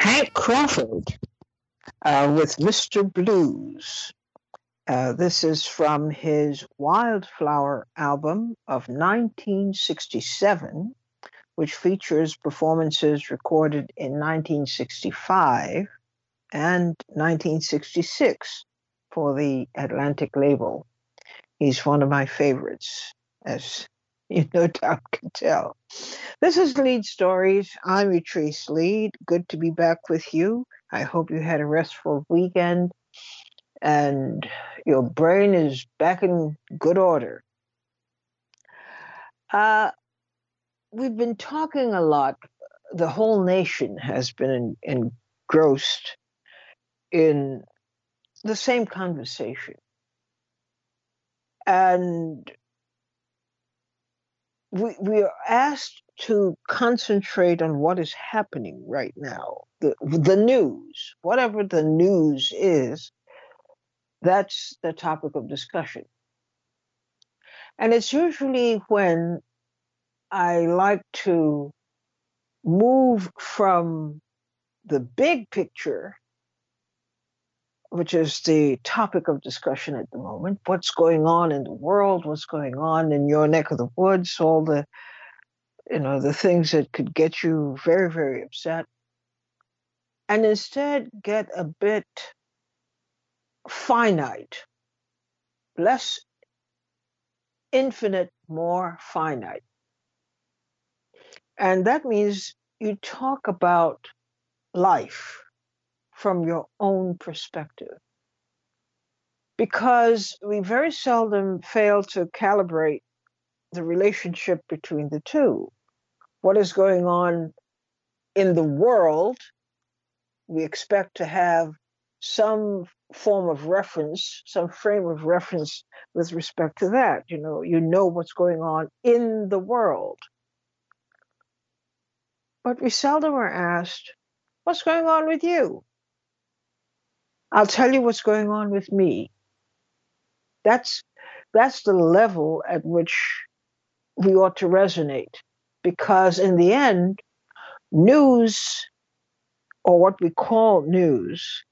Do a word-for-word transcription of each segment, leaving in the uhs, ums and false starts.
Hank Crawford uh, with Mister Blues. Uh, this is from his Wildflower album of nineteen sixty-seven, which features performances recorded in nineteen sixty-five and nineteen sixty-six for the Atlantic label. He's one of my favorites, as you no doubt can tell. This is Lead Stories. I'm Utrice Lead. Good to be back with you. I hope you had a restful weekend and your brain is back in good order. Uh, we've been talking a lot. The whole nation has been engrossed in the same conversation. And we, we are asked to concentrate on what is happening right now, the, the news, whatever the news is, that's the topic of discussion. And it's usually when I like to move from the big picture, which is the topic of discussion at the moment, what's going on in the world, what's going on in your neck of the woods, all the, you know, the things that could get you very, very upset, and instead get a bit finite, less infinite, more finite. And that means you talk about life from your own perspective. Because we very seldom fail to calibrate the relationship between the two. What is going on in the world, we expect to have some form of reference, some frame of reference with respect to that. You know, you know what's going on in the world. But we seldom are asked, what's going on with you? I'll tell you what's going on with me. That's that's the level at which we ought to resonate, because in the end, news, or what we call news,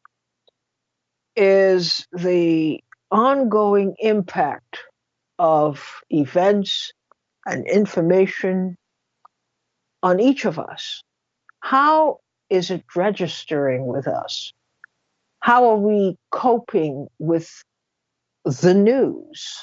is the ongoing impact of events and information on each of us. How is it registering with us? How are we coping with the news?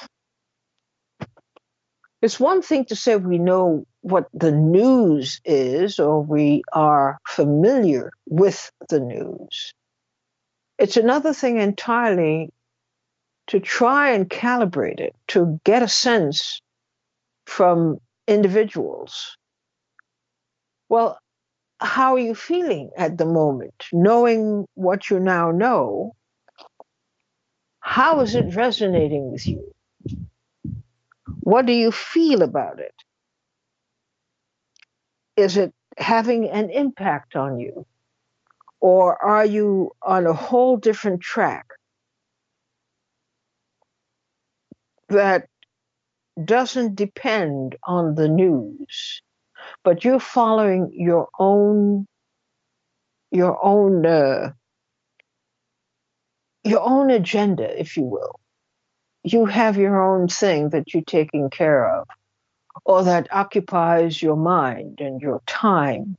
It's one thing to say we know what the news is, or we are familiar with the news. It's another thing entirely to try and calibrate it, to get a sense from individuals. Well, how are you feeling at the moment? Knowing what you now know, how is it resonating with you? What do you feel about it? Is it having an impact on you? Or are you on a whole different track that doesn't depend on the news, but you're following your own, your own, uh, your own agenda, if you will? You have your own thing that you're taking care of, or that occupies your mind and your time.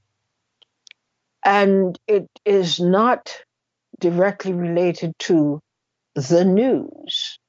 And it is not directly related to the news.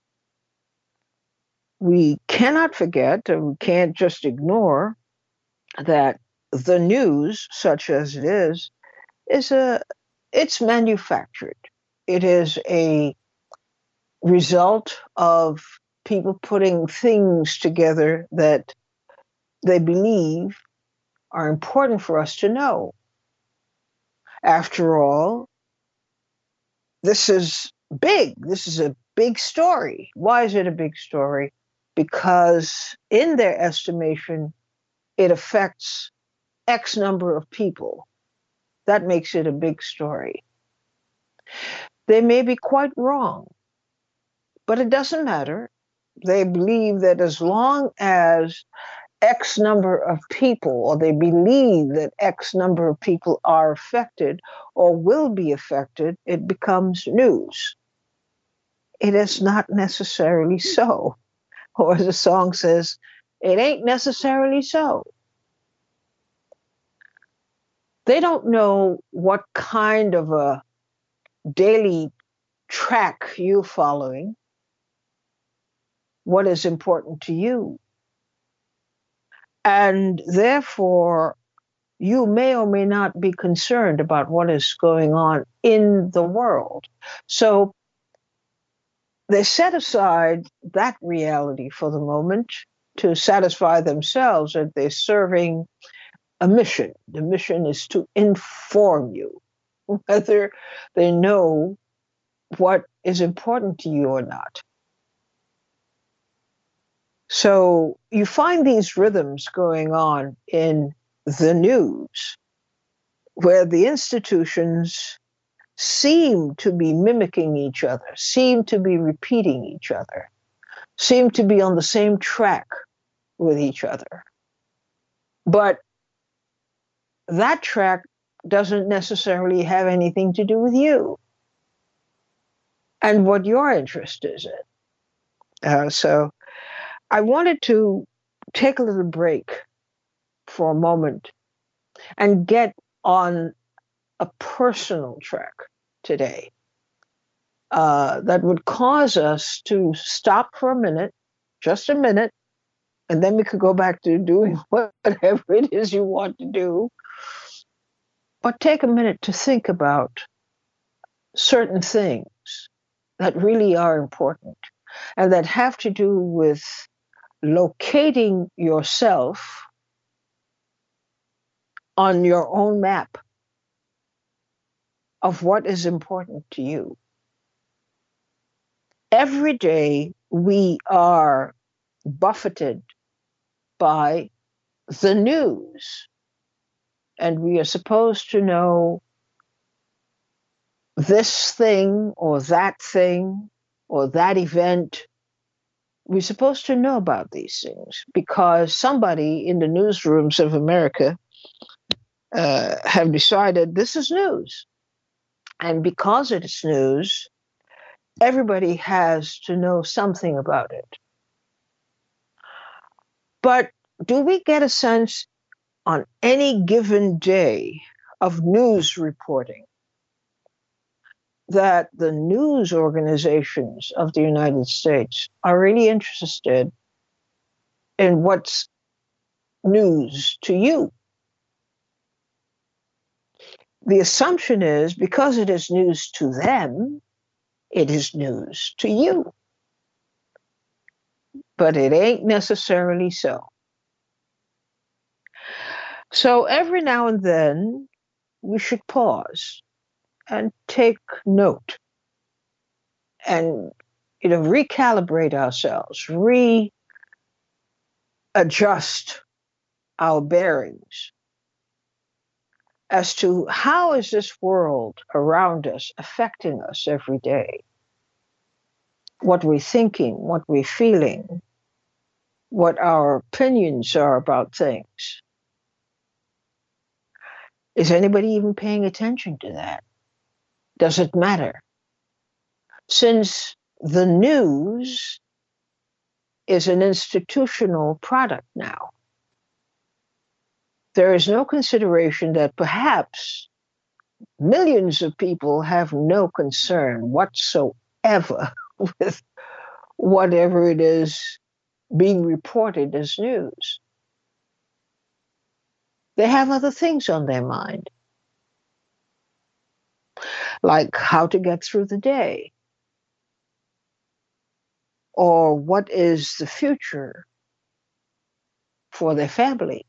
We cannot forget, and we can't just ignore that the news, such as it is, is a, it's manufactured. It is a result of people putting things together that they believe are important for us to know. After all, this is big. This is a big story. Why is it a big story? Because in their estimation, it affects X number of people. That makes it a big story. They may be quite wrong, but it doesn't matter. They believe that as long as X number of people, or they believe that X number of people are affected or will be affected, it becomes news. It is not necessarily so. Or as the song says, it ain't necessarily so. They don't know what kind of a daily track you're following, what is important to you. And therefore, you may or may not be concerned about what is going on in the world. So they set aside that reality for the moment to satisfy themselves that they're serving a mission. The mission is to inform you, whether they know what is important to you or not. So you find these rhythms going on in the news, where the institutions seem to be mimicking each other, seem to be repeating each other, seem to be on the same track with each other. But that track doesn't necessarily have anything to do with you and what your interest is in. Uh, so I wanted to take a little break for a moment and get on a personal track today uh, that would cause us to stop for a minute, just a minute, and then we could go back to doing whatever it is you want to do. But take a minute to think about certain things that really are important and that have to do with locating yourself on your own map of what is important to you. Every day we are buffeted by the news, and we are supposed to know this thing or that thing or that event. We're supposed to know about these things because somebody in the newsrooms of America uh, have decided this is news. And because it is news, everybody has to know something about it. But do we get a sense on any given day of news reporting that the news organizations of the United States are really interested in what's news to you? The assumption is because it is news to them, it is news to you. But it ain't necessarily so. So every now and then, we should pause and take note and, you know, recalibrate ourselves, readjust our bearings as to how is this world around us affecting us every day? What we're thinking, what we're feeling, what our opinions are about things. Is anybody even paying attention to that? Does it matter? Since the news is an institutional product now, there is no consideration that perhaps millions of people have no concern whatsoever with whatever it is being reported as news. They have other things on their mind, like how to get through the day, or what is the future for their family,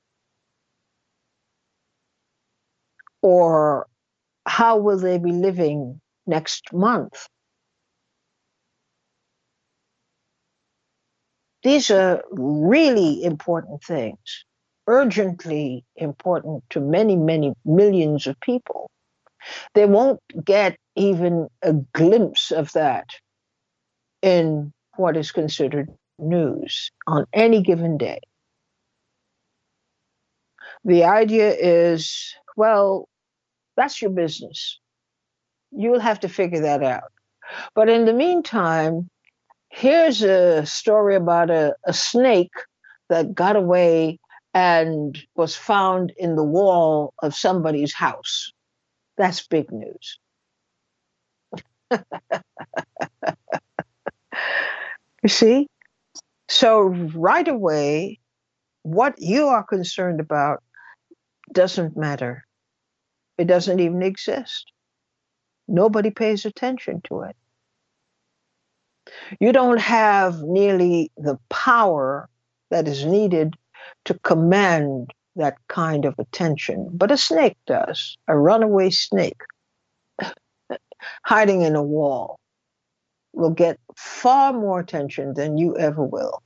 or how will they be living next month. These are really important things, urgently important to many, many millions of people. They won't get even a glimpse of that in what is considered news on any given day. The idea is, well, that's your business. You'll have to figure that out. But in the meantime, here's a story about a, a snake that got away and was found in the wall of somebody's house. That's big news. You see? So right away, what you are concerned about doesn't matter. It doesn't even exist. Nobody pays attention to it. You don't have nearly the power that is needed to command that kind of attention, but a snake does, a runaway snake hiding in a wall will get far more attention than you ever will.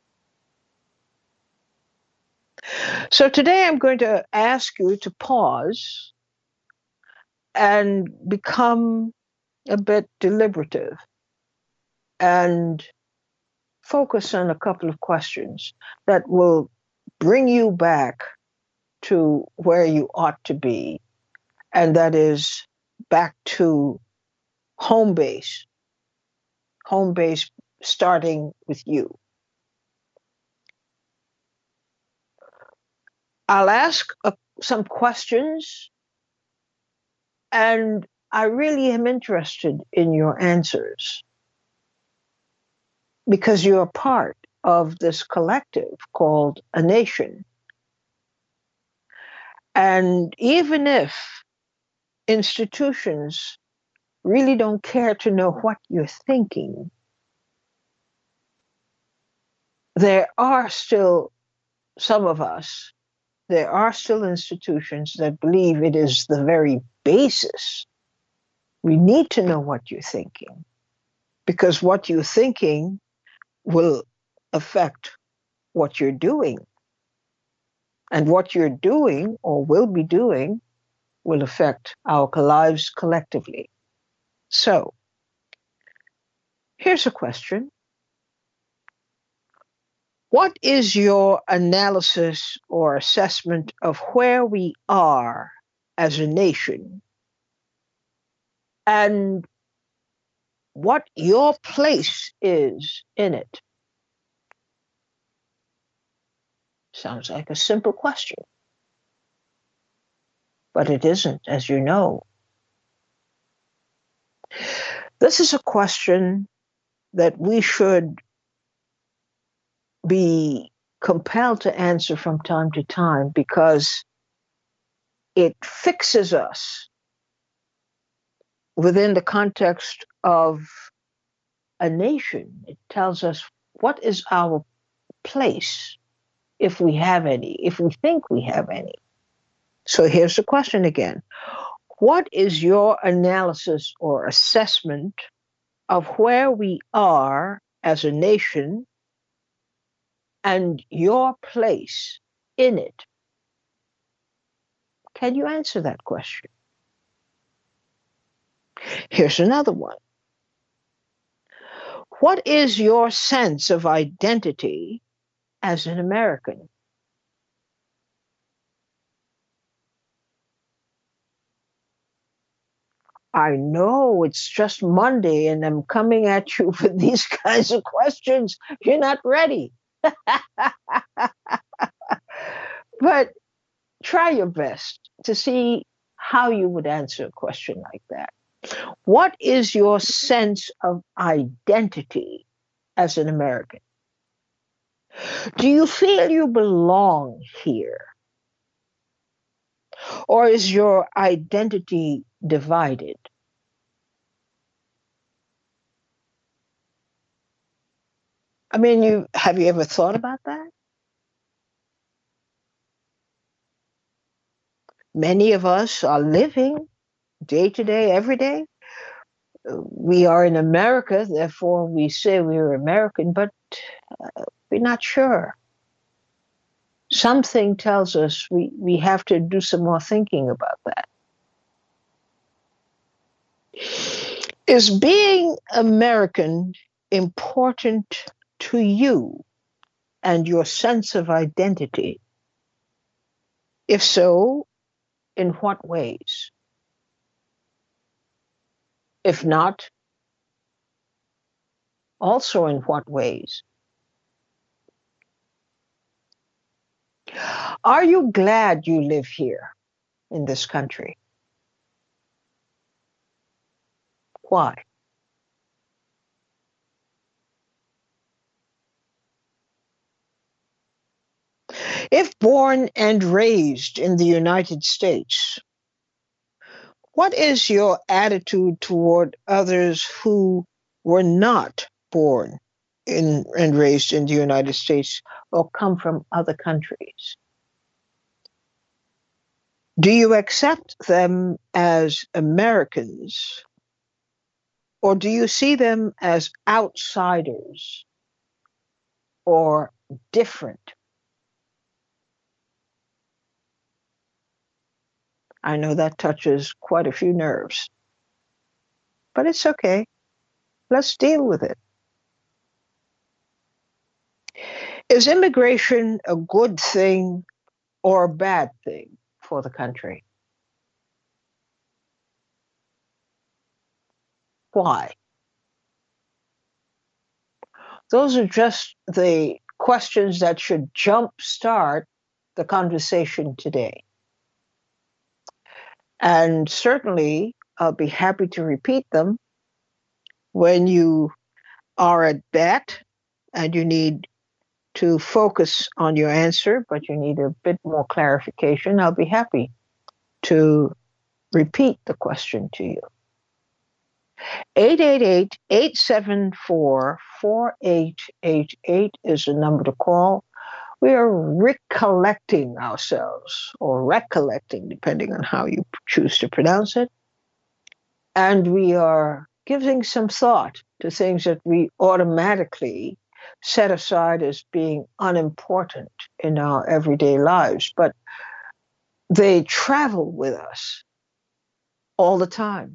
So today I'm going to ask you to pause and become a bit deliberative and focus on a couple of questions that will bring you back to where you ought to be, and that is back to home base, home base starting with you. I'll ask uh, some questions, and I really am interested in your answers because you're part of this collective called a nation. And even if institutions really don't care to know what you're thinking, there are still some of us, there are still institutions that believe it is the very basis. We need to know what you're thinking because what you're thinking will affect what you're doing. And what you're doing or will be doing will affect our lives collectively. So, here's a question. What is your analysis or assessment of where we are as a nation and what your place is in it? Sounds like a simple question, but it isn't, as you know. This is a question that we should be compelled to answer from time to time because it fixes us within the context of a nation. It tells us what is our place, if we have any, if we think we have any. So here's the question again. What is your analysis or assessment of where we are as a nation and your place in it? Can you answer that question? Here's another one. What is your sense of identity as an American? I know it's just Monday and I'm coming at you with these kinds of questions. You're not ready. But try your best to see how you would answer a question like that. What is your sense of identity as an American? Do you feel you belong here? Or is your identity divided? I mean, you have you ever thought about that? Many of us are living day to day, every day. We are in America, therefore we say we're American, but uh, we're not sure. Something tells us we, we have to do some more thinking about that. Is being American important to you and your sense of identity? If so, in what ways? If not, also in what ways? Are you glad you live here in this country? Why? If born and raised in the United States, what is your attitude toward others who were not born in and raised in the United States or come from other countries? Do you accept them as Americans or do you see them as outsiders or different? I know that touches quite a few nerves, but it's okay. Let's deal with it. Is immigration a good thing or a bad thing for the country? Why? Those are just the questions that should jumpstart the conversation today. And certainly, I'll be happy to repeat them when you are at bat and you need to focus on your answer, but you need a bit more clarification. I'll be happy to repeat the question to you. eight eight eight, eight seven four, four eight eight eight is the number to call. We are recollecting ourselves, or recollecting, depending on how you choose to pronounce it. And we are giving some thought to things that we automatically set aside as being unimportant in our everyday lives, but they travel with us all the time.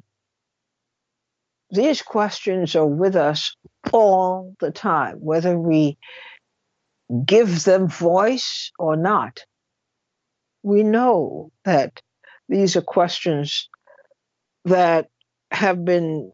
These questions are with us all the time, whether we give them voice or not. We know that these are questions that have been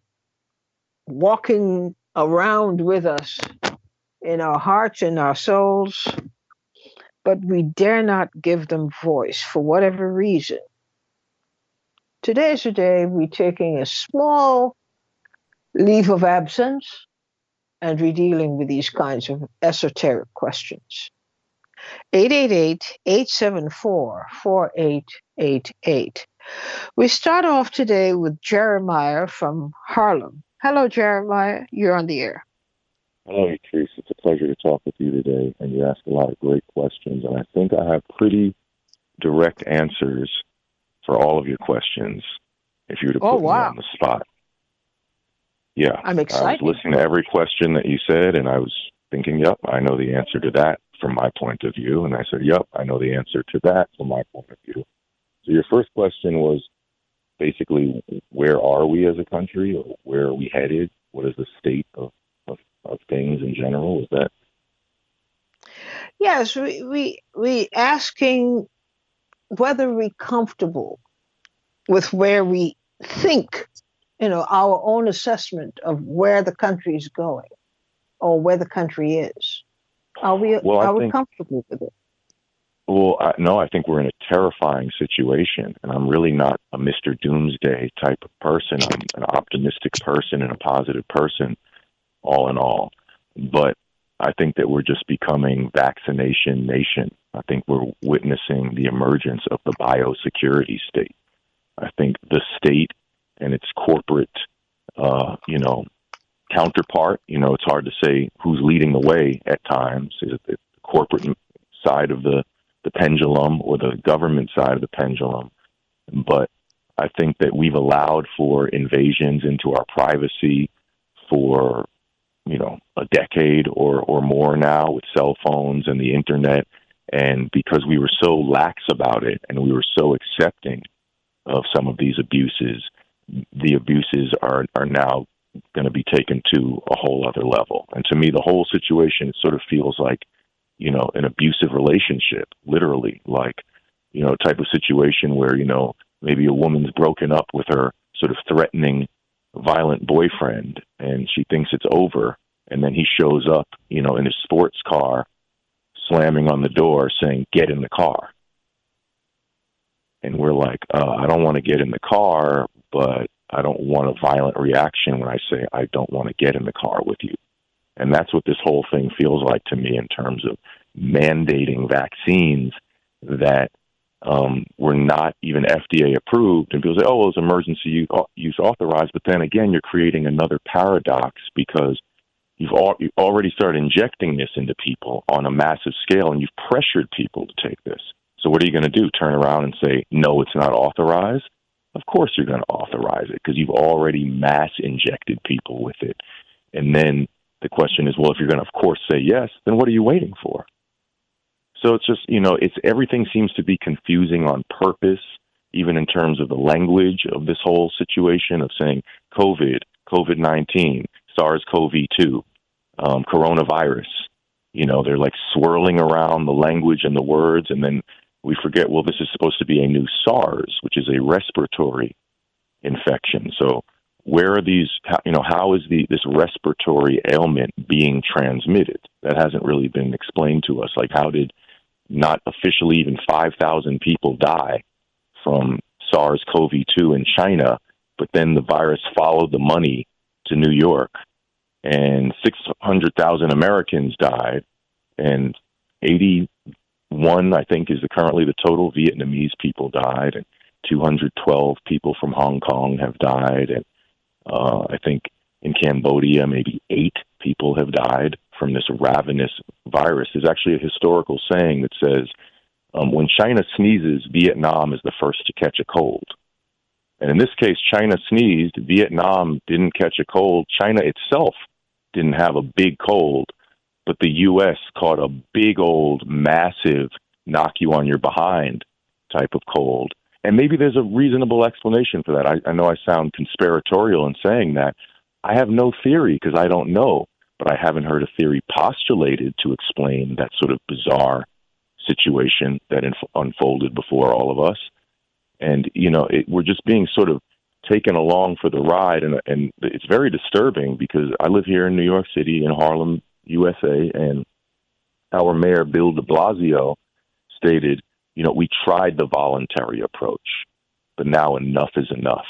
walking around with us in our hearts and our souls, but we dare not give them voice for whatever reason. Today's the day we're taking a small leave of absence and we're dealing with these kinds of esoteric questions. eight eight eight, eight seven four, four eight eight eight. We start off today with Jeremiah from Harlem. Hello, Jeremiah. You're on the air. Hello, Trace. It's a pleasure to talk with you today, and you ask a lot of great questions, and I think I have pretty direct answers for all of your questions if you were to oh, put wow. me on the spot. Yeah. I'm excited. I was listening to every question that you said, and I was thinking, yep, I know the answer to that from my point of view. And I said, yep, I know the answer to that from my point of view. So your first question was basically, where are we as a country? Or where are we headed? What is the state of, of, of things in general? Is that? Yes, we, we, we asking whether we're comfortable with where we think, you know, our own assessment of where the country is going or where the country is. Are we, well, are we think, comfortable with it? Well, I, no, I think we're in a terrifying situation, and I'm really not a Mister Doomsday type of person. I'm an optimistic person and a positive person, all in all. But I think that we're just becoming vaccination nation. I think we're witnessing the emergence of the biosecurity state. I think the state and its corporate, uh, you know, counterpart, you know, it's hard to say who's leading the way at times. Is it the corporate side of the, the pendulum or the government side of the pendulum? But I think that we've allowed for invasions into our privacy for, you know, a decade or, or more now with cell phones and the internet. And because we were so lax about it and we were so accepting of some of these abuses, the abuses are, are now going to be taken to a whole other level. And to me, the whole situation, it sort of feels like, you know, an abusive relationship, literally. Like, you know, type of situation where, you know, maybe a woman's broken up with her sort of threatening, violent boyfriend, and she thinks it's over, and then he shows up, you know, in his sports car, slamming on the door, saying, "Get in the car." And we're like, uh, I don't want to get in the car, but I don't want a violent reaction when I say I don't want to get in the car with you. And that's what this whole thing feels like to me in terms of mandating vaccines that um, were not even F D A approved. And people say, oh, well, it's emergency use, use authorized. But then again, you're creating another paradox because you've, al- you've already started injecting this into people on a massive scale, and you've pressured people to take this. So what are you going to do? Turn around and say, no, it's not authorized? Of course you're going to authorize it because you've already mass injected people with it. And then the question is, well, if you're going to, of course, say yes, then what are you waiting for? So it's just, you know, it's everything seems to be confusing on purpose, even in terms of the language of this whole situation of saying COVID, COVID nineteen, SARS-C o V two, um, coronavirus. You know, they're like swirling around the language and the words, and then we forget, well, this is supposed to be a new SARS, which is a respiratory infection. So where are these, you know, how is the this respiratory ailment being transmitted? That hasn't really been explained to us. Like, how did not officially even five thousand people die from SARS-C o V two in China, but then the virus followed the money to New York, and six hundred thousand Americans died, and eighty-one, I think, is the, currently the total Vietnamese people died, and two hundred twelve people from Hong Kong have died, and uh, I think in Cambodia, maybe eight people have died from this ravenous virus. There's actually a historical saying that says, um, when China sneezes, Vietnam is the first to catch a cold. And in this case, China sneezed, Vietnam didn't catch a cold. China itself didn't have a big cold, but the U S caught a big old, massive, knock you on your behind type of cold. And maybe there's a reasonable explanation for that. I, I know I sound conspiratorial in saying that. I have no theory because I don't know, but I haven't heard a theory postulated to explain that sort of bizarre situation that inf- unfolded before all of us. And, you know, it, we're just being sort of taken along for the ride. And, and it's very disturbing because I live here in New York City, in Harlem, U S A, and our mayor, Bill de Blasio, stated, you know, we tried the voluntary approach, but now enough is enough.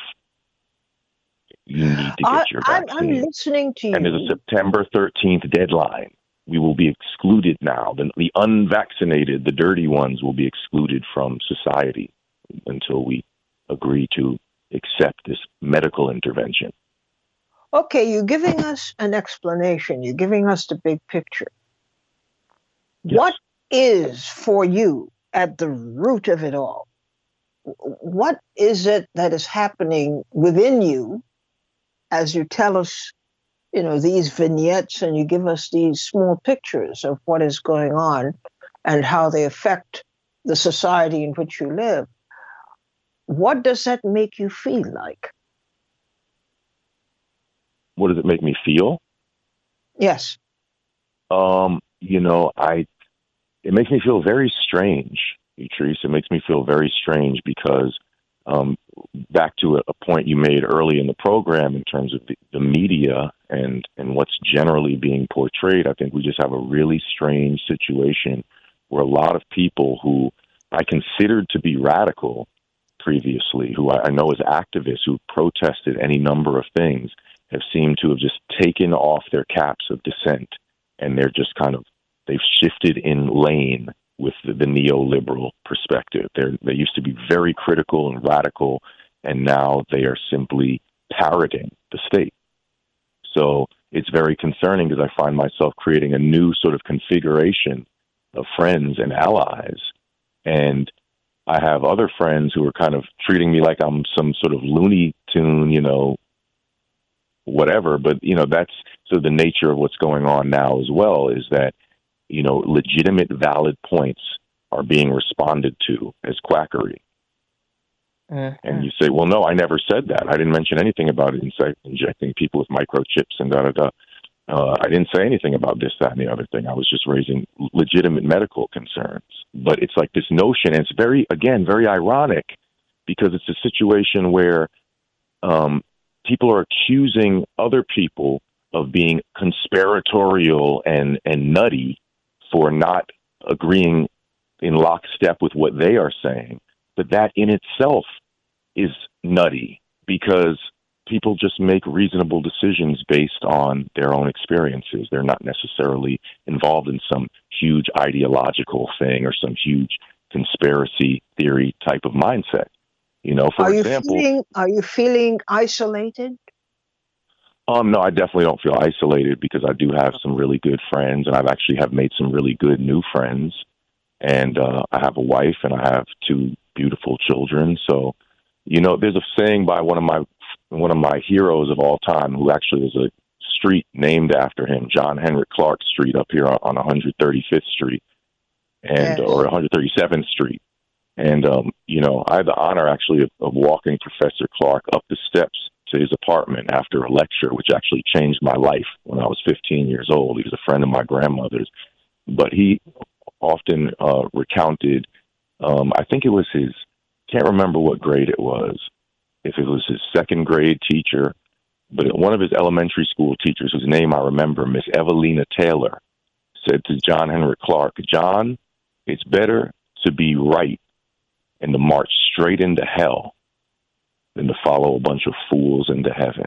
You need to get I, your I'm, vaccine. I'm listening to you. And there's a September thirteenth deadline. We will be excluded now. The, the unvaccinated, the dirty ones, will be excluded from society until we agree to accept this medical intervention. Okay, you're giving us an explanation. You're giving us the big picture. Yes. What is for you at the root of it all? What is it that is happening within you as you tell us, you know, these vignettes and you give us these small pictures of what is going on and how they affect the society in which you live? What does that make you feel like? What does it make me feel? Yes. Um, you know, I it makes me feel very strange, Patrice. It makes me feel very strange because um, back to a, a point you made early in the program in terms of the, the media and, and what's generally being portrayed, I think we just have a really strange situation where a lot of people who I considered to be radical previously, who I, I know as activists who protested any number of things, have seemed to have just taken off their caps of dissent, and they're just kind of, they've shifted in lane with the, the neoliberal perspective. They're, they used to be very critical and radical, and now they are simply parroting the state. So it's very concerning because I find myself creating a new sort of configuration of friends and allies, and I have other friends who are kind of treating me like I'm some sort of Looney Tune, you know, whatever. But, you know, that's so the nature of what's going on now as well is that, you know, legitimate, valid points are being responded to as quackery. Uh-huh. And you say, well, no, I never said that. I didn't mention anything about it, injecting people with microchips and da da da. Uh, I didn't say anything about this, that, and the other thing. I was just raising legitimate medical concerns. But it's like this notion, and it's very, again, very ironic because it's a situation where um, people are accusing other people of being conspiratorial and, and nutty for not agreeing in lockstep with what they are saying. But that in itself is nutty because people just make reasonable decisions based on their own experiences. They're not necessarily involved in some huge ideological thing or some huge conspiracy theory type of mindset. You know, for Are you example, feeling are you feeling isolated? um, no, I definitely don't feel isolated because I do have some really good friends, and I've actually have made some really good new friends. And uh, I have a wife, and I have two beautiful children. So, you know, there's a saying by one of my one of my heroes of all time, who actually is a street named after him, John Henrik Clark Street up here on one hundred thirty-fifth Street and Yes. or one hundred thirty-seventh Street. And, um, you know, I had the honor actually of, of walking Professor Clark up the steps to his apartment after a lecture, which actually changed my life when I was fifteen years old. He was a friend of my grandmother's, but he often uh, recounted, um, I think it was his, can't remember what grade it was, if it was his second grade teacher, but one of his elementary school teachers, whose name I remember, Miss Evelina Taylor, said to John Henrik Clark, "John, it's better to be right and to march straight into hell than to follow a bunch of fools into heaven."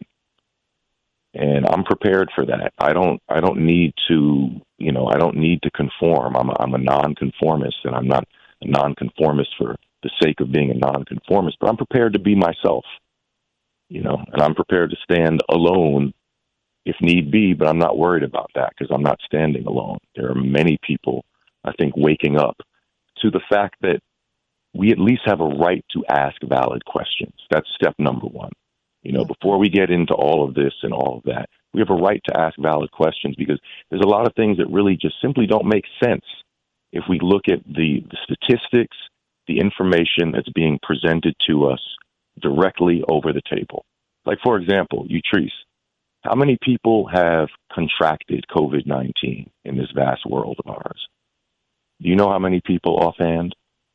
And I'm prepared for that. I don't. I don't need to. You know. I don't need to conform. I'm. A, I'm a nonconformist, and I'm not a nonconformist for the sake of being a nonconformist. But I'm prepared to be myself. You know, and I'm prepared to stand alone if need be. But I'm not worried about that because I'm not standing alone. There are many people, I think, waking up to the fact that we at least have a right to ask valid questions. That's step number one. You know, before we get into all of this and all of that, we have a right to ask valid questions because there's a lot of things that really just simply don't make sense if we look at the, the statistics, the information that's being presented to us directly over the table. Like, for example, Utrice, how many people have contracted COVID nineteen in this vast world of ours? Do you know how many people offhand?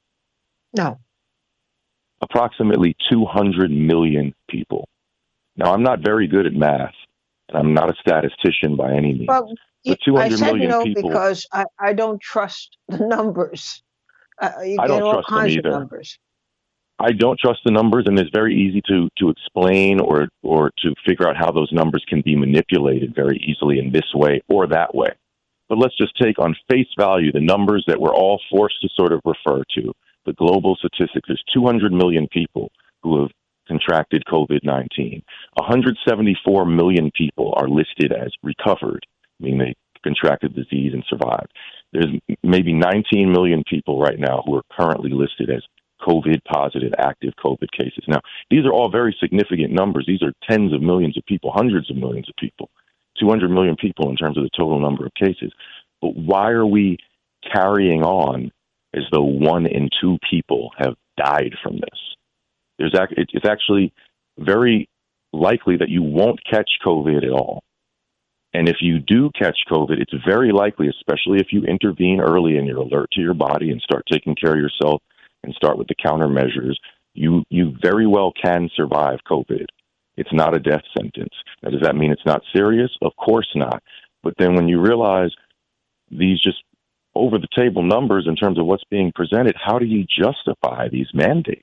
No. Approximately two hundred million people. Now, I'm not very good at math, and I'm not a statistician by any means. Well, But I two hundred said million no people, because I, I don't trust the numbers. Uh, you I get don't all trust them kinds of either. numbers. I don't trust the numbers, and it's very easy to, to explain or, or to figure out how those numbers can be manipulated very easily in this way or that way. But let's just take on face value the numbers that we're all forced to sort of refer to, the global statistics. There's two hundred million people who have contracted COVID nineteen. one hundred seventy-four million people are listed as recovered, meaning they contracted the disease and survived. There's maybe nineteen million people right now who are currently listed as COVID positive, active COVID cases. Now, these are all very significant numbers. These are tens of millions of people, hundreds of millions of people, two hundred million people in terms of the total number of cases. But why are we carrying on as though one in two people have died from this? There's it's actually very likely that you won't catch COVID at all. And if you do catch COVID, it's very likely, especially if you intervene early and you're alert to your body and start taking care of yourself and start with the countermeasures, you, you very well can survive COVID. It's not a death sentence. Now, does that mean it's not serious? Of course not. But then when you realize these just over-the-table numbers in terms of what's being presented, how do you justify these mandates?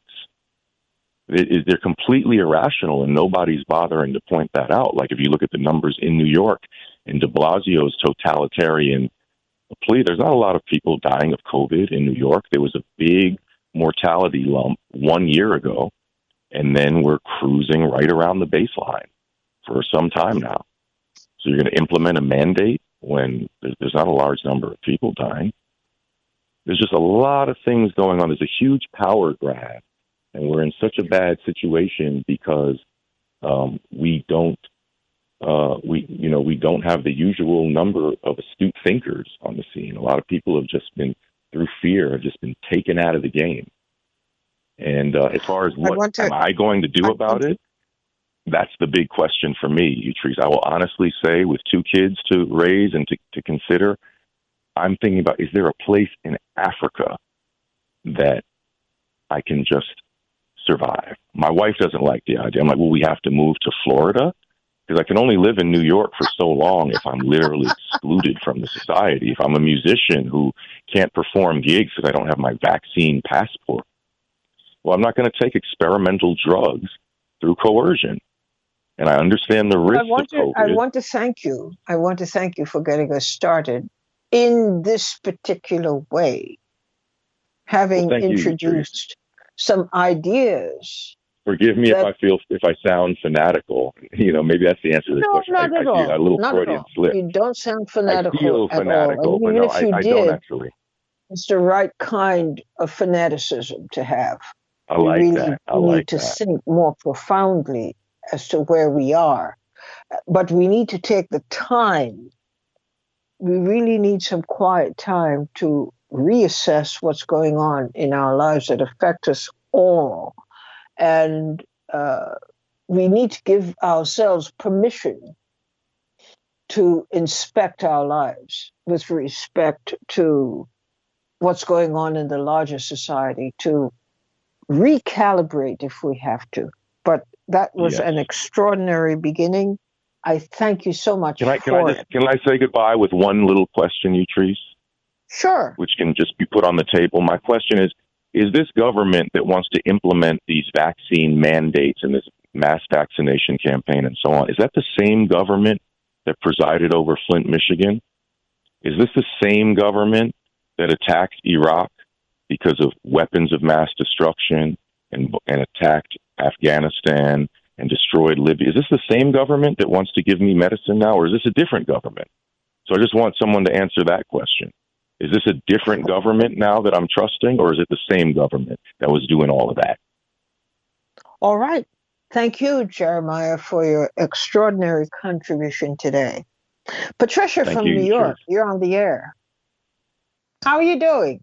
They're completely irrational, and nobody's bothering to point that out. Like if you look at the numbers in New York and de Blasio's totalitarian plea, there's not a lot of people dying of COVID in New York. There was a big mortality lump one year ago, and then we're cruising right around the baseline for some time now. So you're going to implement a mandate when there's not a large number of people dying. There's just a lot of things going on. There's a huge power grab. And we're in such a bad situation because um, we don't, uh, we you know, we don't have the usual number of astute thinkers on the scene. A lot of people have just been, through fear, have just been taken out of the game. And uh, as far as what to, am I going to do I about to, it? that's the big question for me, Utrice. I will honestly say, with two kids to raise and to, to consider, I'm thinking about, is there a place in Africa that I can just survive? My wife doesn't like the idea. I'm like, well, we have to move to Florida? Because I can only live in New York for so long if I'm literally excluded from the society. If I'm a musician who can't perform gigs because I don't have my vaccine passport. Well, I'm not going to take experimental drugs through coercion. And I understand the risk I want of COVID. To, I want to thank you. I want to thank you for getting us started in this particular way, having well, introduced you, some ideas. Forgive me that, if I feel if I sound fanatical. You know, maybe that's the answer to this no, question. not I, at I all. see a little not Freudian at all. slip. You don't sound fanatical I feel at fanatical, all. And even but no, if you I, I did, don't actually. It's the right kind of fanaticism to have. I we like really that. I need like to that. think more profoundly as to where we are. But we need to take the time. We really need some quiet time to reassess what's going on in our lives that affect us all. And uh, we need to give ourselves permission to inspect our lives with respect to what's going on in the larger society, to recalibrate if we have to. But that was yes. an extraordinary beginning. I thank you so much can I, can for I just, it. Can I say goodbye with one little question, Utrice? Sure. Which can just be put on the table. My question is, is this government that wants to implement these vaccine mandates and this mass vaccination campaign and so on, is that the same government that presided over Flint, Michigan? Is this the same government that attacked Iraq because of weapons of mass destruction and, and attacked Afghanistan and destroyed Libya? Is this the same government that wants to give me medicine now, or is this a different government? So I just want someone to answer that question. Is this a different government now that I'm trusting, or is it the same government that was doing all of that? All right. Thank you, Jeremiah, for your extraordinary contribution today. Patricia Thank from you, New York, Utrice. you're on the air. How are you doing?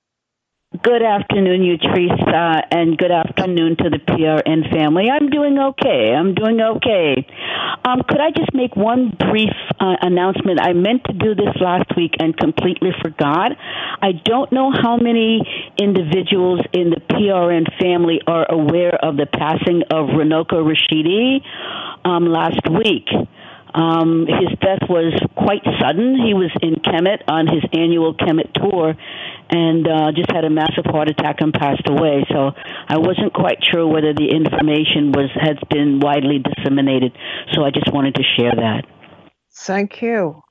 Good afternoon, Utrice, uh, and good afternoon to the P R N family. I'm doing okay. I'm doing okay. Um, could I just make one brief uh, announcement? I meant to do this last week and completely forgot. I don't know how many individuals in the P R N family are aware of the passing of Runoko Rashidi um, last week. Um, his death was quite sudden. He was in Kemet on his annual Kemet tour and uh, just had a massive heart attack and passed away. So I wasn't quite sure whether the information was has been widely disseminated. So I just wanted to share that. Thank you.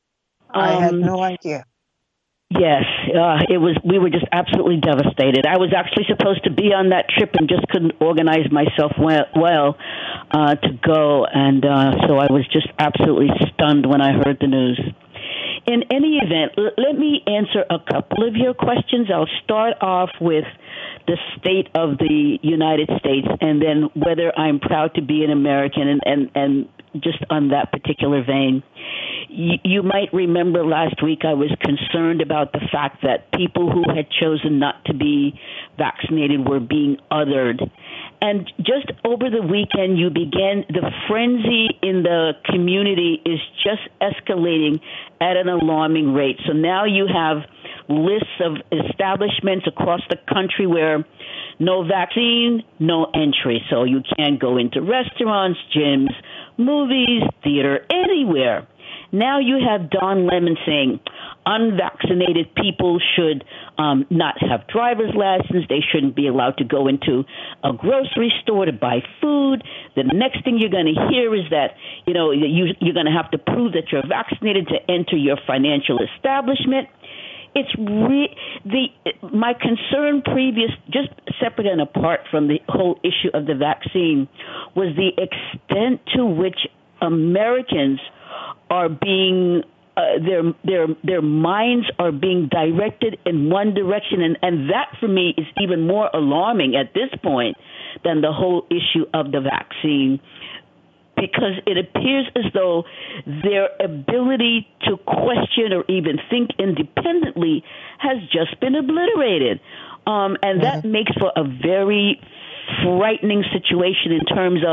Um, I had no idea. Yes, uh, it was. We were just absolutely devastated. I was actually supposed to be on that trip and just couldn't organize myself well, well uh, to go, and uh, so I was just absolutely stunned when I heard the news. In any event, l- let me answer a couple of your questions. I'll start off with the state of the United States, and then whether I'm proud to be an American, and, and, and just on that particular vein. You, you might remember last week I was concerned about the fact that people who had chosen not to be vaccinated were being othered. And just over the weekend, you began, the frenzy in the community is just escalating at an alarming rate. So now you have lists of establishments across the country where no vaccine, no entry. So you can't go into restaurants, gyms, movies, theater, anywhere. Now you have Don Lemon saying unvaccinated people should um, not have driver's license. They shouldn't be allowed to go into a grocery store to buy food. The next thing you're going to hear is that, you know, you, you're going to have to prove that you're vaccinated to enter your financial establishment. It's re- the my concern previous, just separate and apart from the whole issue of the vaccine, was the extent to which Americans are being uh, their their their minds are being directed in one direction, and, and that for me is even more alarming at this point than the whole issue of the vaccine, because it appears as though their ability to question or even think independently has just been obliterated. Um, and that makes for a very frightening situation in terms of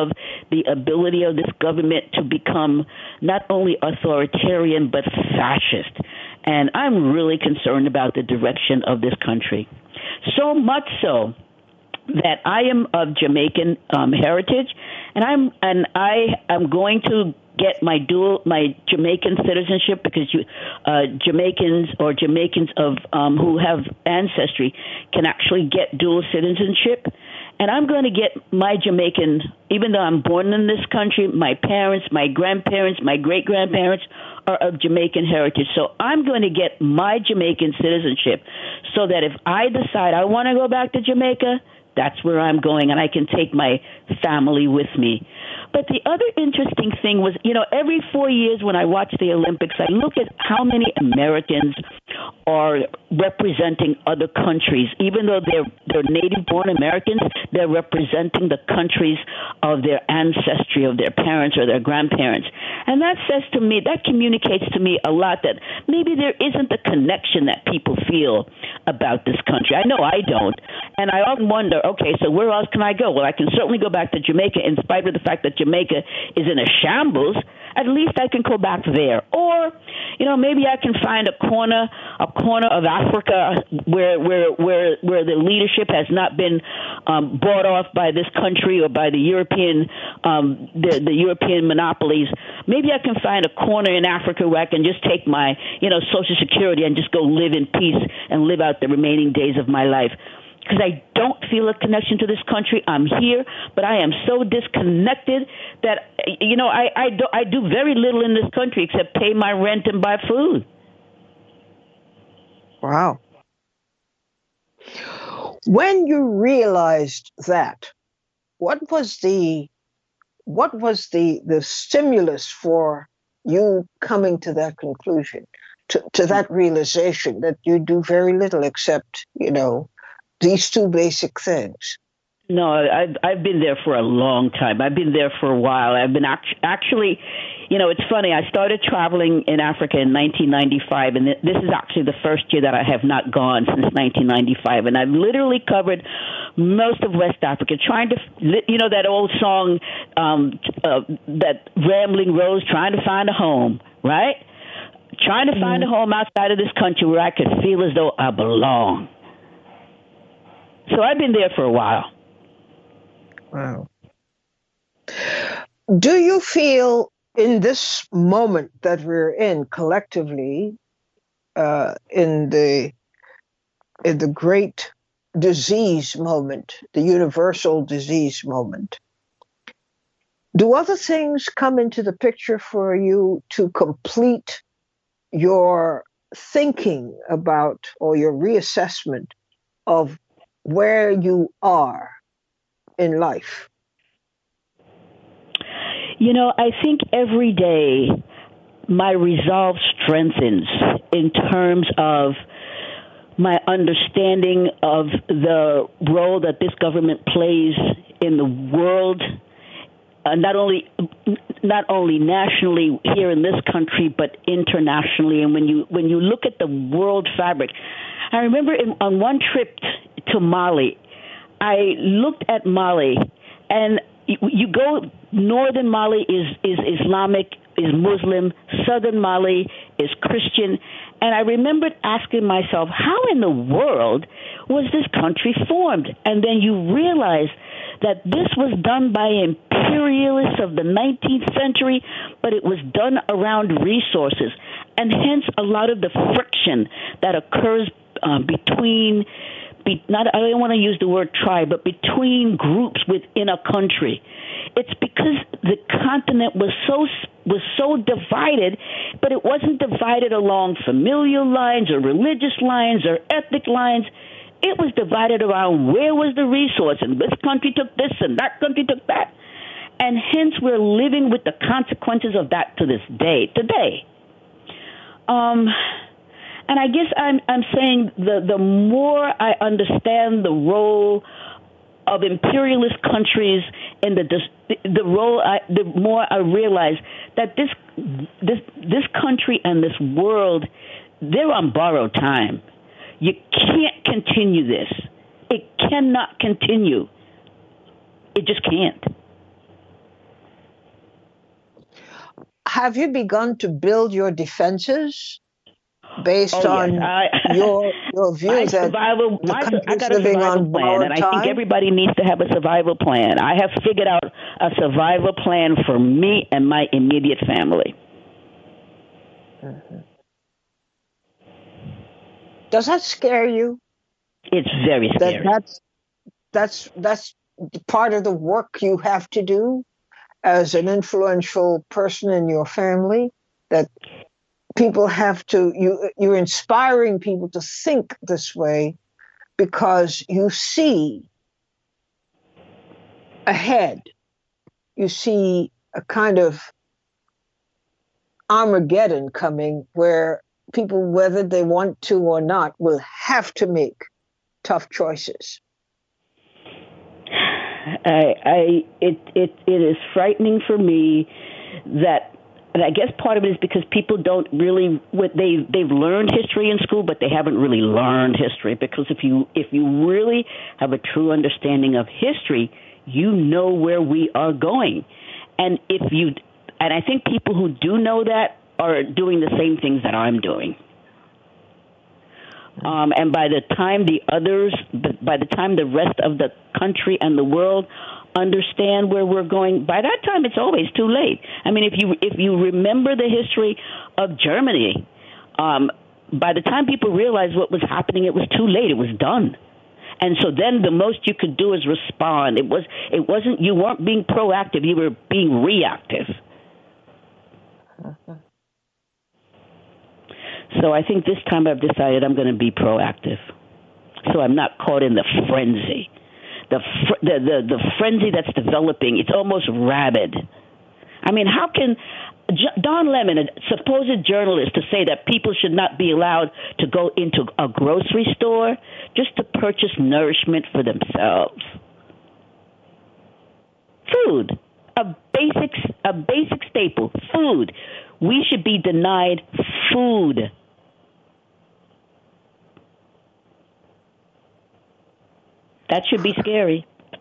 the ability of this government to become not only authoritarian but fascist. And I'm really concerned about the direction of this country. So much so that I am of Jamaican um, heritage, and I'm and I am going to get my dual my Jamaican citizenship, because you, uh, Jamaicans or Jamaicans of um, who have ancestry can actually get dual citizenship. And I'm going to get my Jamaican, even though I'm born in this country, my parents, my grandparents, my great-grandparents are of Jamaican heritage. So I'm going to get my Jamaican citizenship so that if I decide I want to go back to Jamaica, that's where I'm going, and I can take my family with me. But the other interesting thing was, you know, every four years when I watch the Olympics, I look at how many Americans are representing other countries. Even though they're they're native-born Americans, they're representing the countries of their ancestry, of their parents or their grandparents. And that says to me, that communicates to me a lot that maybe there isn't the connection that people feel about this country. I know I don't. And I often wonder, okay, so where else can I go? Well, I can certainly go back to Jamaica, in spite of the fact that Jamaica is in a shambles. At least I can go back there. Or, you know, maybe I can find a corner, a corner of Africa where where where where the leadership has not been um, bought off by this country or by the European um, the, the European monopolies. Maybe I can find a corner in Africa where I can just take my, you know, Social Security and just go live in peace and live out the remaining days of my life. Because I don't feel a connection to this country. I'm here, but I am so disconnected that, you know, I, I, do, I do very little in this country except pay my rent and buy food. Wow. When you realized that, what was the what was the, the stimulus for you coming to that conclusion, to, to that realization that you do very little except, you know, these two basic things? No, I've I've been there for a long time. I've been there for a while. I've been act- actually, you know, it's funny. I started traveling in Africa in nineteen ninety-five, and this is actually the first year that I have not gone since nineteen ninety-five. And I've literally covered most of West Africa, trying to, you know, that old song, um, uh, that Rambling Rose, trying to find a home, right? Trying to find a home outside of this country where I could feel as though I belong. So I've been there for a while. Wow. Do you feel in this moment that we're in collectively, uh, in the in the great disease moment, the universal disease moment, do other things come into the picture for you to complete your thinking about, or your reassessment of where you are in life? You know, I think every day my resolve strengthens in terms of my understanding of the role that this government plays in the world, uh, not only not only nationally here in this country, but internationally. And when you when you look at the world fabric, I remember in, on one trip to Mali, I looked at Mali, and you, you go, northern Mali is, is Islamic, is Muslim, southern Mali is Christian, and I remembered asking myself, how in the world was this country formed? And then you realize that this was done by imperialists of the nineteenth century, but it was done around resources, and hence a lot of the friction that occurs um, between Be, not, I don't want to use the word tribe, but between groups within a country. It's because the continent was so was so divided, but it wasn't divided along familial lines or religious lines or ethnic lines. It was divided around where was the resource, and this country took this and that country took that. And hence we're living with the consequences of that to this day, today. Um... And I guess I'm I'm saying the, the more I understand the role of imperialist countries in the the role, I, the more I realize that this this this country and this world, they're on borrowed time. You can't continue this. It cannot continue. It just can't. have you begun to build your defenses based Oh yes, on I your your my view that survival. the My sur- I country's got a living survival on plan, and borrowed I think time? everybody needs to have a survival plan. I have figured out a survival plan for me and my immediate family. Mhm. Does that scare you? It's very That scary. that's that's that's part of the work you have to do as an influential person in your family. That people have to you you're inspiring people to think this way because you see ahead. You see a kind of Armageddon coming where people, whether they want to or not, will have to make tough choices. I, I, it, it, it is frightening for me that, and I guess part of it is because people don't really, what they they've learned history in school, but they haven't really learned history. Because if you if you really have a true understanding of history, you know where we are going, and if you, and I think people who do know that are doing the same things that I'm doing. Um, and by the time the others, by the time the rest of the country and the world understand where we're going, by that time it's always too late. I mean, if you if you remember the history of Germany, um, by the time people realized what was happening, it was too late. It was done. And so then the most you could do is respond. It was it wasn't you weren't being proactive. You were being reactive. So I think this time I've decided I'm going to be proactive, so I'm not caught in the frenzy. The, fr- the the the frenzy that's developing, it's almost rabid. I mean, how can J- Don Lemon, a supposed journalist, to say that people should not be allowed to go into a grocery store just to purchase nourishment for themselves? Food, a basic a basic staple, food. We should be denied food. That should be scary.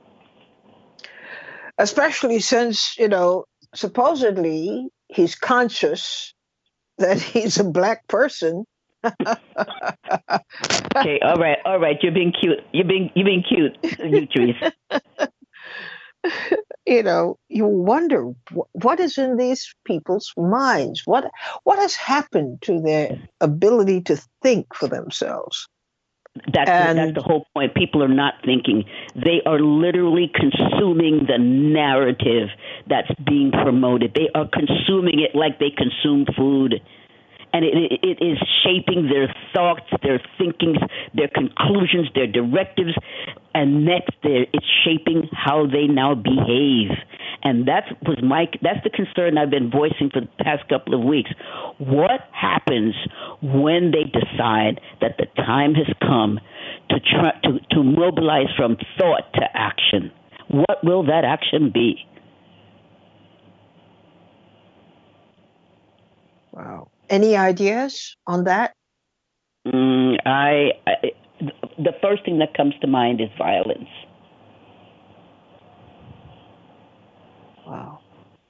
Especially since, you know, supposedly he's conscious that he's a black person. Okay, all right, all right. You're being cute. You're being you're being cute, you trees. You know, you wonder wh- what is in these people's minds. What what has happened to their ability to think for themselves? That's the, that's And the whole point. People are not thinking; they are literally consuming the narrative that's being promoted. They are consuming it like they consume food, and it, it, it is shaping their thoughts, their thinkings, their conclusions, their directives, and next, they're- it's shaping how they now behave. And that was my that's the concern I've been voicing for the past couple of weeks. What happens when they decide that the time has come to try to, to mobilize from thought to action? What will that action be? wow, any ideas on that? Mm, I, I the first thing that comes to mind is violence. Wow.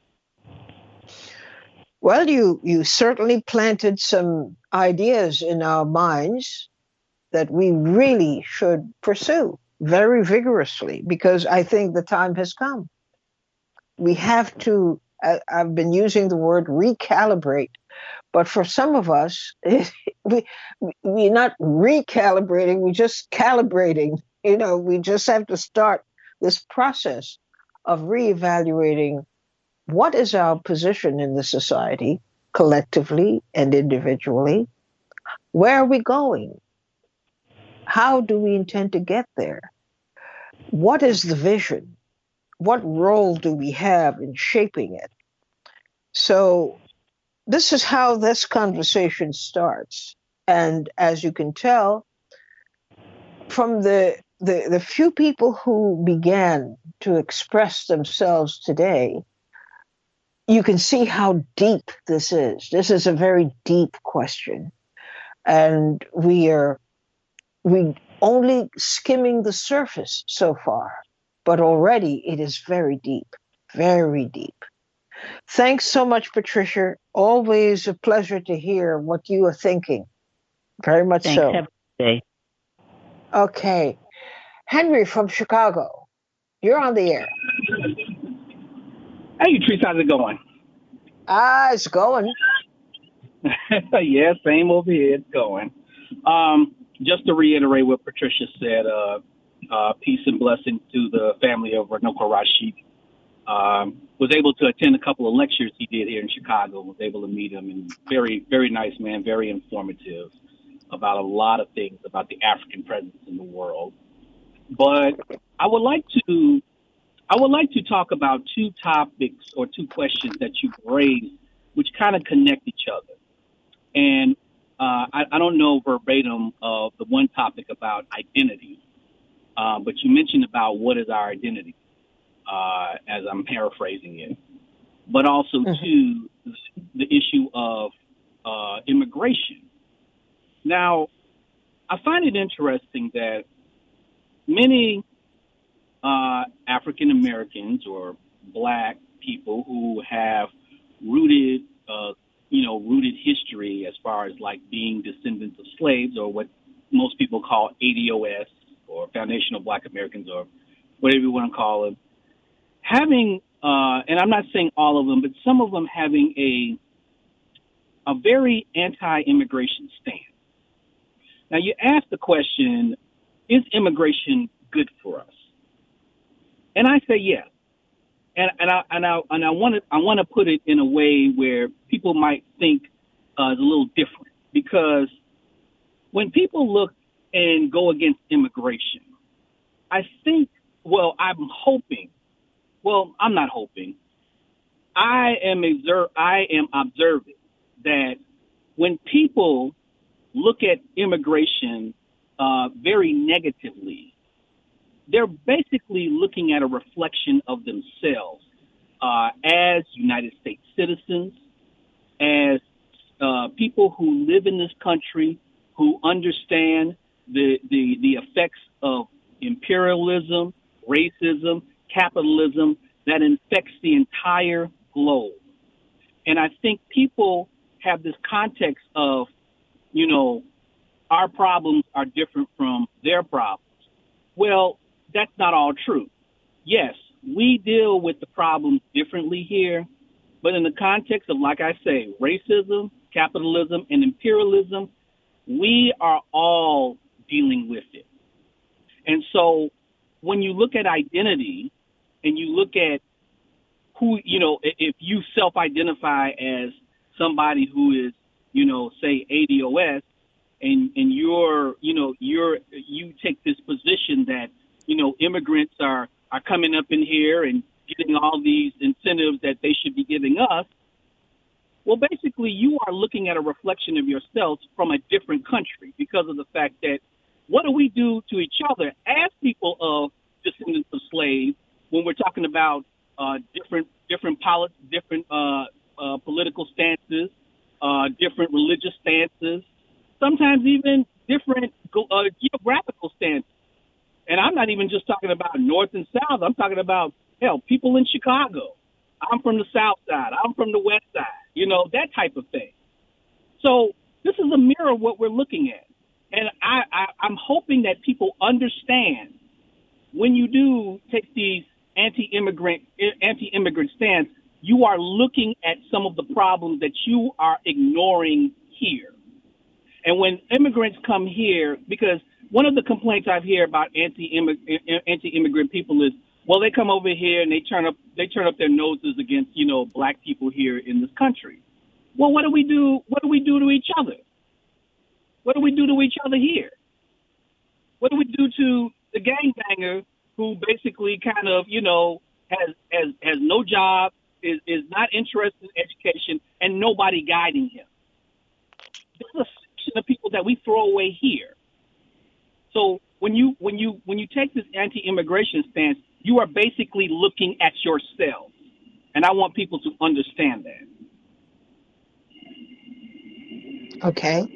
Well, you you certainly planted some ideas in our minds that we really should pursue very vigorously because I think the time has come. We have to. I, I've been using the word recalibrate, but for some of us, we we're not recalibrating. We're just calibrating. You know, we just have to start this process of reevaluating what is our position in the society, collectively and individually. Where are we going? How do we intend to get there? What is the vision? What role do we have in shaping it? So, this is how this conversation starts. And as you can tell, from the, the, the few people who began to express themselves today, you can see how deep this is. This is a very deep question. And we are we only skimming the surface so far, but already it is very deep, very deep. Thanks so much, Patricia. Always a pleasure to hear what you are thinking. Very much Thanks. so. Have a good day. Okay. Henry from Chicago, you're on the air. Hey, Trees, how's it going? Ah, it's going. Yeah, same over here. It's going. Um, just to reiterate what Patricia said, uh, uh, peace and blessings to the family of Runoko Rashid. Um, was able to attend a couple of lectures he did here in Chicago. Was able to meet him, and very, very nice man, very informative about a lot of things about the African presence in the world. But I would like to, I would like to talk about two topics or two questions that you've raised, which kind of connect each other. And uh, I, I don't know verbatim of the one topic about identity, uh, but you mentioned about what is our identity, uh, as I'm paraphrasing it, but also Mhm. to the issue of uh, immigration. Now, I find it interesting that many uh, African Americans or Black people who have rooted, uh, you know, rooted history as far as like being descendants of slaves, or what most people call A D O S or Foundational Black Americans, or whatever you want to call them, having, uh, and I'm not saying all of them, but some of them having a a very anti-immigration stance. Now, you ask the question, is immigration good for us? And I say yes. And and I and I and I want to I want to put it in a way where people might think uh, is a little different, because when people look and go against immigration, I think, well, I'm hoping, well, I'm not hoping. I am exer- I am observing that when people look at immigration uh, very negatively, they're basically looking at a reflection of themselves uh, as United States citizens, as uh, people who live in this country, who understand the, the, the effects of imperialism, racism, capitalism that infects the entire globe. And I think people have this context of, you know, our problems are different from their problems. Well, that's not all true. Yes, we deal with the problems differently here, but in the context of, like I say, racism, capitalism, and imperialism, we are all dealing with it. And so when you look at identity and you look at who, you know, if you self-identify as somebody who is, you know, say A D O S, and, and you're, you know, you're, you take this position that, you know, immigrants are, are coming up in here and getting all these incentives that they should be giving us. Well, basically, you are looking at a reflection of yourselves from a different country, because of the fact that what do we do to each other as people of descendants of slaves when we're talking about uh, different different poli- different uh, uh, political stances, uh, different religious stances, sometimes even different uh, geographical stances. And I'm not even just talking about North and South. I'm talking about, hell, people in Chicago. I'm from the South Side. I'm from the West Side. You know, that type of thing. So this is a mirror of what we're looking at. And I, I, I'm hoping that people understand when you do take these anti-immigrant, anti-immigrant stance, you are looking at some of the problems that you are ignoring here. And when immigrants come here, because one of the complaints I've heard about anti-immig- anti-immigrant people is, well, they come over here and they turn up they turn up their noses against, you know, black people here in this country. Well, what do we do? What do we do to each other? What do we do to each other here? What do we do to the gangbanger who basically kind of, you know, has has has no job, is is not interested in education, and nobody guiding him? There's a section of people that we throw away here. So when you when you when you take this anti-immigration stance, you are basically looking at yourself, and I want people to understand that. Okay.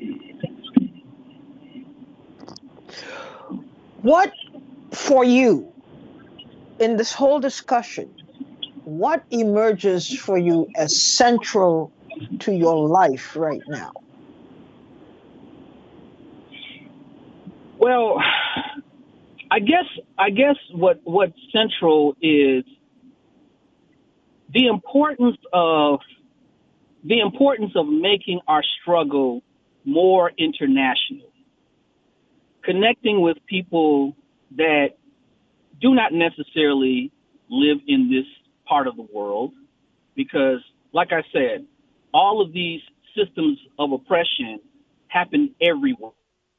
What for you in this whole discussion? what emerges for you as central to your life right now? Well, I guess I guess what what's central is the importance of the importance of making our struggle more international, connecting with people that do not necessarily live in this part of the world, because, like I said, all of these systems of oppression happen everywhere.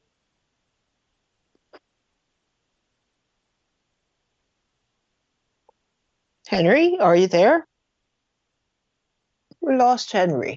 Henry, are you there? We lost Henry.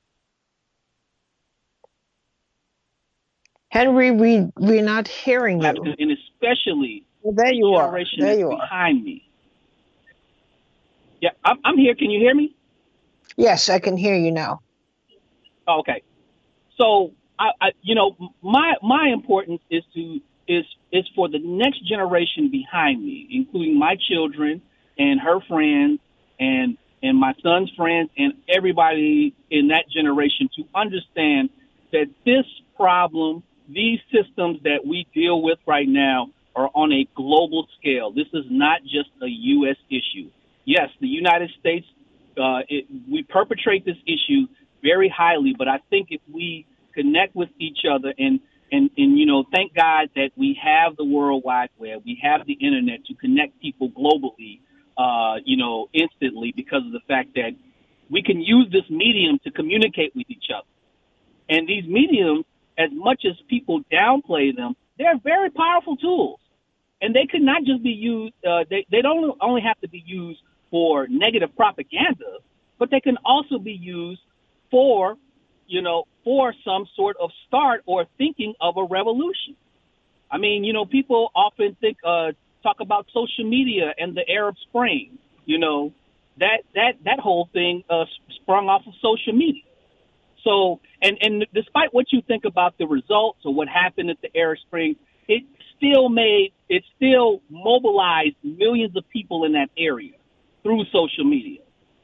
Henry, we, we're not hearing you. And especially well, there the you generation are. There that's you behind are. me. Yeah, I'm, I'm here. Can you hear me? Yes, I can hear you now. Oh, okay. So, I, I, you know, my my importance is to is is for the next generation behind me, including my children and her friends and and my son's friends and everybody in that generation, to understand that this problem, these systems that we deal with right now, are on a global scale. This is not just a U S issue. Yes, the United States, uh, it, we perpetrate this issue very highly, but I think if we connect with each other and, and, and, you know, thank God that we have the World Wide Web, we have the internet to connect people globally, uh, you know, instantly, because of the fact that we can use this medium to communicate with each other. And these mediums, as much as people downplay them, they're very powerful tools. And they could not just be used, uh, they, they don't only have to be used for negative propaganda, but they can also be used for, you know, for some sort of start or thinking of a revolution. I mean, you know, people often think, uh, talk about social media and the Arab Spring. You know, that that that whole thing uh, sprung off of social media. So, and and despite what you think about the results or what happened at the Arab Spring, it still made it still mobilized millions of people in that area through social media.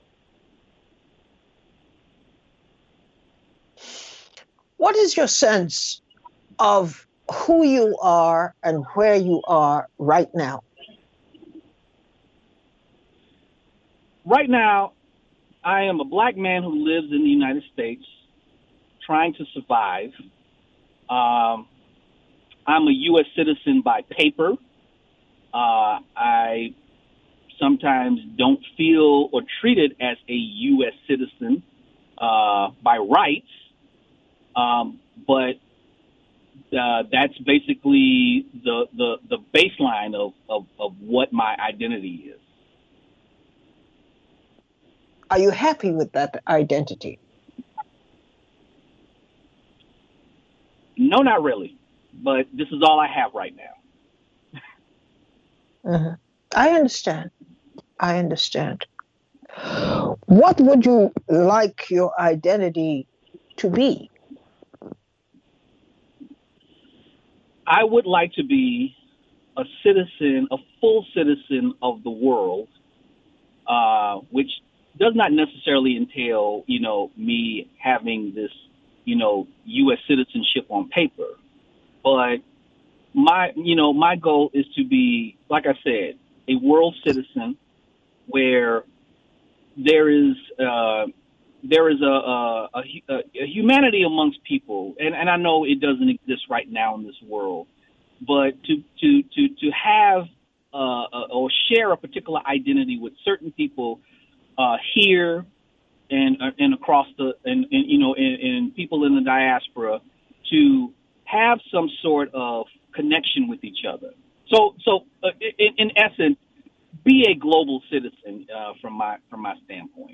What is your sense of who you are and where you are right now? Right now, I am a black man who lives in the United States, trying to survive. Um, I'm a U S citizen by paper. Uh, I sometimes don't feel or treated as a U S citizen uh, by rights, um, but uh, that's basically the, the, the baseline of, of, of what my identity is. Are you happy with that identity? No, not really. But this is all I have right now. Uh-huh. I understand. I understand. What would you like your identity to be? I would like to be a citizen, a full citizen of the world, uh, which does not necessarily entail, you know, me having this, you know, U S citizenship on paper. But my, you know, my goal is to be, like I said, a world citizen where there is uh, there is a, a, a, a humanity amongst people, and, and I know it doesn't exist right now in this world, but to to to to have uh, or share a particular identity with certain people uh, here and and across the and, and you know and, and people in the diaspora, to have some sort of connection with each other. So so uh, in, in essence, be a global citizen uh, from my from my standpoint.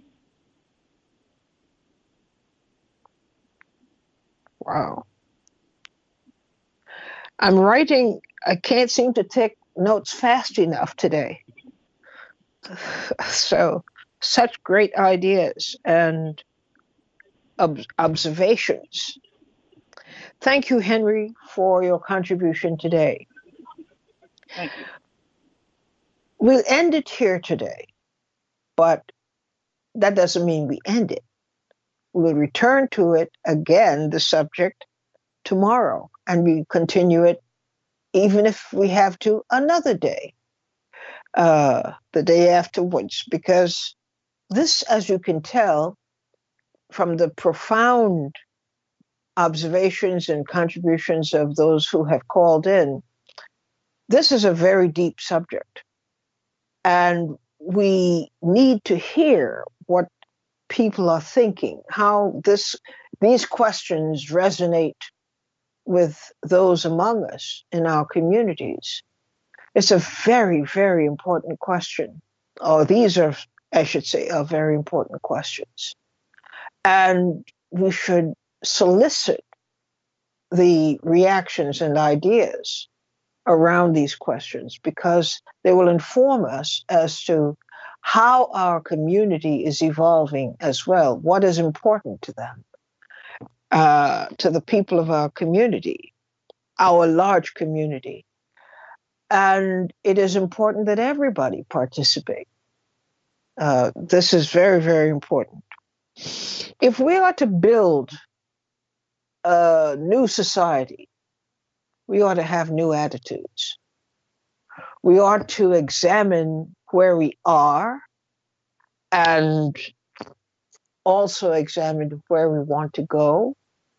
Wow. I'm writing, I can't seem to take notes fast enough today. So, such great ideas and ob- observations. Thank you, Henry, for your contribution today. Thank you. We'll end it here today. but that doesn't mean we end it. We will return to it again, the subject, tomorrow, and we continue it even if we have to another day, uh, the day afterwards, because this, as you can tell from the profound observations and contributions of those who have called in, this is a very deep subject. And we need to hear what people are thinking, how this these questions resonate with those among us in our communities. It's a very, very important question. Or these are, I should say, are very important questions. And we should solicit the reactions and ideas around these questions because they will inform us as to how our community is evolving as well, what is important to them, uh, to the people of our community, our large community. And it is important that everybody participate. Uh, this is very, very important. If we are to build a new society, we ought to have new attitudes. We ought to examine where we are and also examine where we want to go.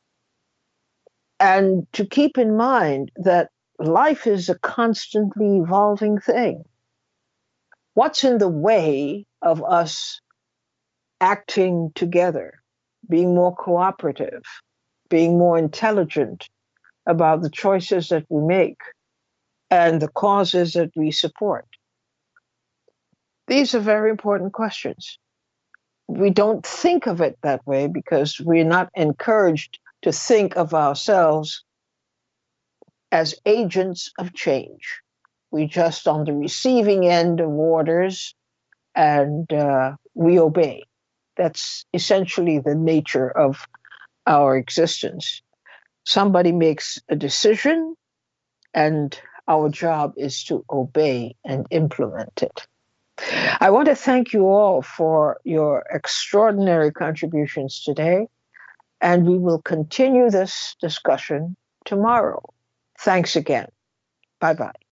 And to keep in mind that life is a constantly evolving thing. What's in the way of us acting together, being more cooperative, being more intelligent about the choices that we make and the causes that we support? These are very important questions. We don't think of it that way because we're not encouraged to think of ourselves as agents of change. We're just on the receiving end of orders and uh, we obey. That's essentially the nature of our existence. Somebody makes a decision and our job is to obey and implement it. I want to thank you all for your extraordinary contributions today, and we will continue this discussion tomorrow. Thanks again. Bye-bye.